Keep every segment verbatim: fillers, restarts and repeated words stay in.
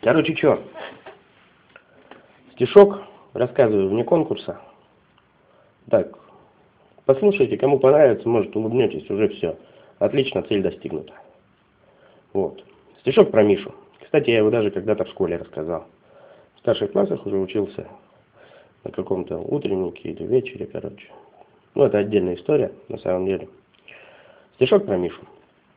Короче, чё? Стишок рассказываю вне конкурса. Так, послушайте, кому понравится, может, улыбнетесь, уже все. Отлично, цель достигнута. Вот. Стишок про Мишу. Кстати, я его даже когда-то в школе рассказал. В старших классах уже учился на каком-то утреннике или вечере, короче. Ну, это отдельная история, на самом деле. Стишок про Мишу.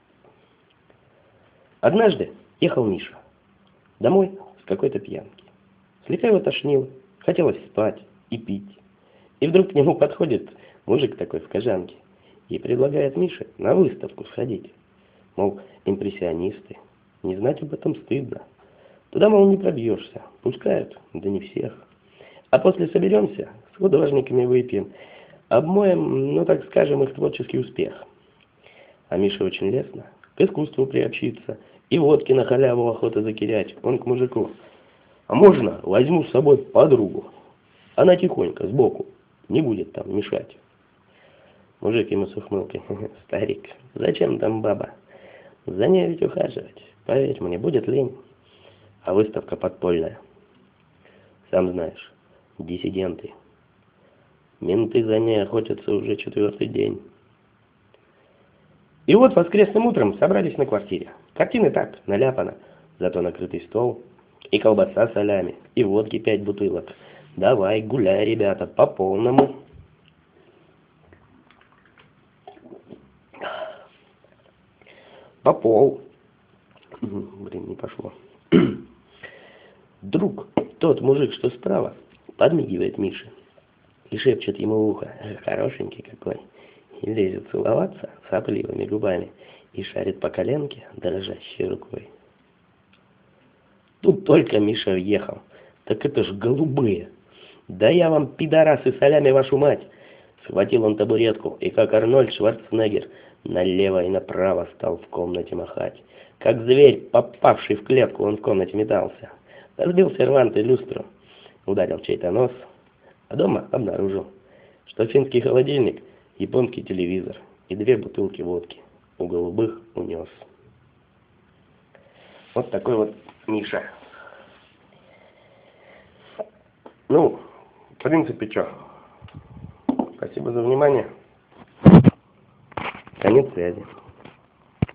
Однажды ехал Миша домой с какой-то пьянки. Слегка его тошнило, хотелось спать и пить. И вдруг к нему подходит мужик такой в кожанке и предлагает Мише на выставку сходить. Мол, импрессионисты, не знать об этом стыдно. Туда, мол, не пробьешься, пускают, да не всех. А после соберемся, с художниками выпьем, обмоем, ну так скажем, их творческий успех. А Миша очень лестно к искусству приобщиться, и водки на халяву охота закирять. Он к мужику: а можно возьму с собой подругу? Она тихонько, сбоку, не будет там мешать. Мужик ему с ухмылкой: старик, зачем там баба? За ней ведь ухаживать, поверь мне, будет лень. А выставка подпольная. Сам знаешь, диссиденты. Менты за ней охотятся уже четвертый день. И вот воскресным утром собрались на квартире. Картины так, наляпано, зато накрытый стол. И колбаса с солями, и водки пять бутылок. Давай, гуляй, ребята, по полному. По пол. Блин, не пошло. Друг, тот мужик, что справа, подмигивает Мише и шепчет ему в ухо: хорошенький какой. И лезет целоваться сопливыми губами и шарит по коленке дрожащей рукой. Тут только Миша въехал. Так это ж голубые. Да я вам, пидорасы, солями вашу мать. Схватил он табуретку и, как Арнольд Шварценеггер, налево и направо стал в комнате махать. Как зверь, попавший в клетку, он в комнате метался. Разбил сервант и люстру, ударил чей-то нос, а дома обнаружил, что финский холодильник, японский телевизор и две бутылки водки у голубых унес. Вот такой вот Миша. Ну, в принципе, что? Спасибо за внимание. Конец связи.